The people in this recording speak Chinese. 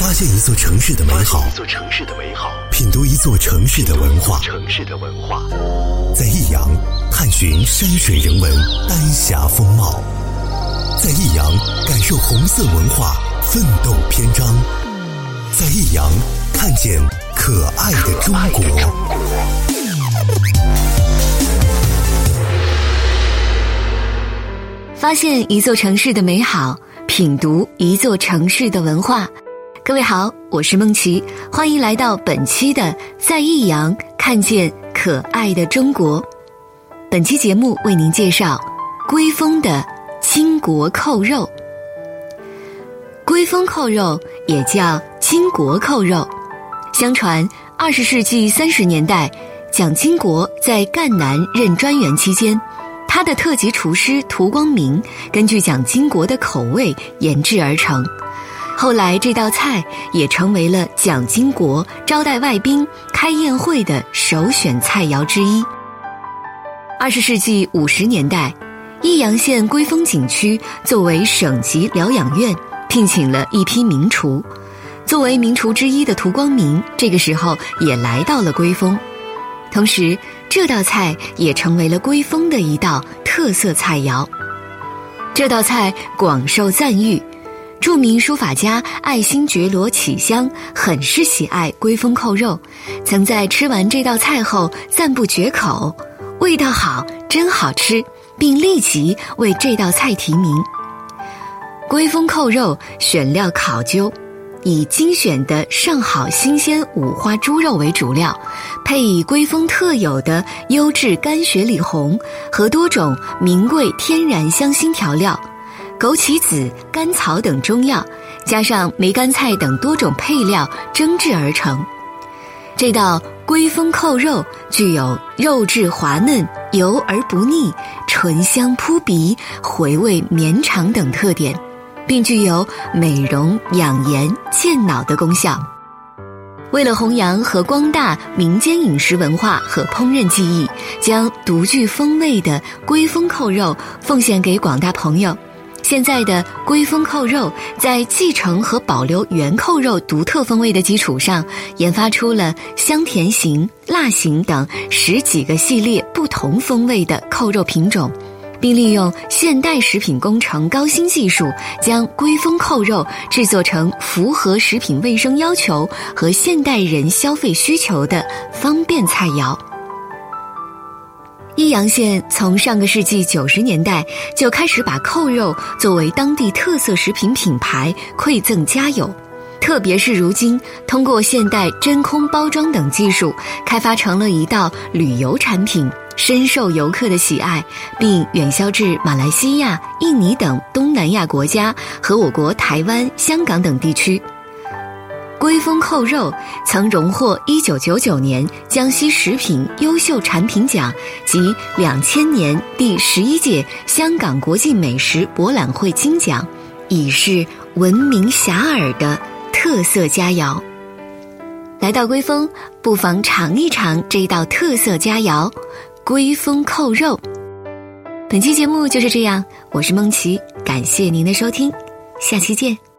发现一座城市的美好，品读一座城市的文化。在益阳探寻山水人文、丹霞风貌，在益阳感受红色文化奋斗篇章，在益阳看见可爱的中国。 发现一座城市的美好，品读一座城市的文化。各位好，我是梦琪，欢迎来到本期的在益阳看见可爱的中国。本期节目为您介绍龟峰的金国扣肉。龟峰扣肉也叫金国扣肉，相传20世纪30年代，蒋经国在赣南任专员期间，他的特级厨师涂光明根据蒋经国的口味研制而成。后来这道菜也成为了蒋经国招待外宾开宴会的首选菜肴之一。20世纪50年代，益阳县龟峰景区作为省级疗养院，聘请了一批名厨。作为名厨之一的涂光明，这个时候也来到了龟峰。同时，这道菜也成为了龟峰的一道特色菜肴。这道菜广受赞誉，著名书法家爱新觉罗启湘很是喜爱龟峰扣肉，曾在吃完这道菜后赞不绝口，味道好，真好吃，并立即为这道菜提名。龟峰扣肉选料考究，以精选的上好新鲜五花猪肉为主料，配以龟峰特有的优质干雪里红和多种名贵天然香辛调料，枸杞子、甘草等中药，加上梅干菜等多种配料蒸制而成。这道龟峰扣肉具有肉质滑嫩、油而不腻、醇香扑鼻、回味绵长等特点，并具有美容、养颜、健脑的功效。为了弘扬和光大民间饮食文化和烹饪技艺，将独具风味的龟峰扣肉奉献给广大朋友。现在的龟峰扣肉在继承和保留原扣肉独特风味的基础上，研发出了香甜型、辣型等10几个系列不同风味的扣肉品种，并利用现代食品工程高新技术，将龟峰扣肉制作成符合食品卫生要求和现代人消费需求的方便菜肴。益阳县从上个世纪90年代就开始把扣肉作为当地特色食品品牌馈赠家友，特别是如今通过现代真空包装等技术，开发成了一道旅游产品，深受游客的喜爱，并远销至马来西亚、印尼等东南亚国家和我国台湾、香港等地区。龟峰扣肉曾荣获1999年江西食品优秀产品奖及2000年第11届香港国际美食博览会金奖，已是闻名遐迩的特色佳肴。来到龟峰，不妨尝一尝这道特色佳肴龟峰扣肉。本期节目就是这样，我是梦琪，感谢您的收听，下期见。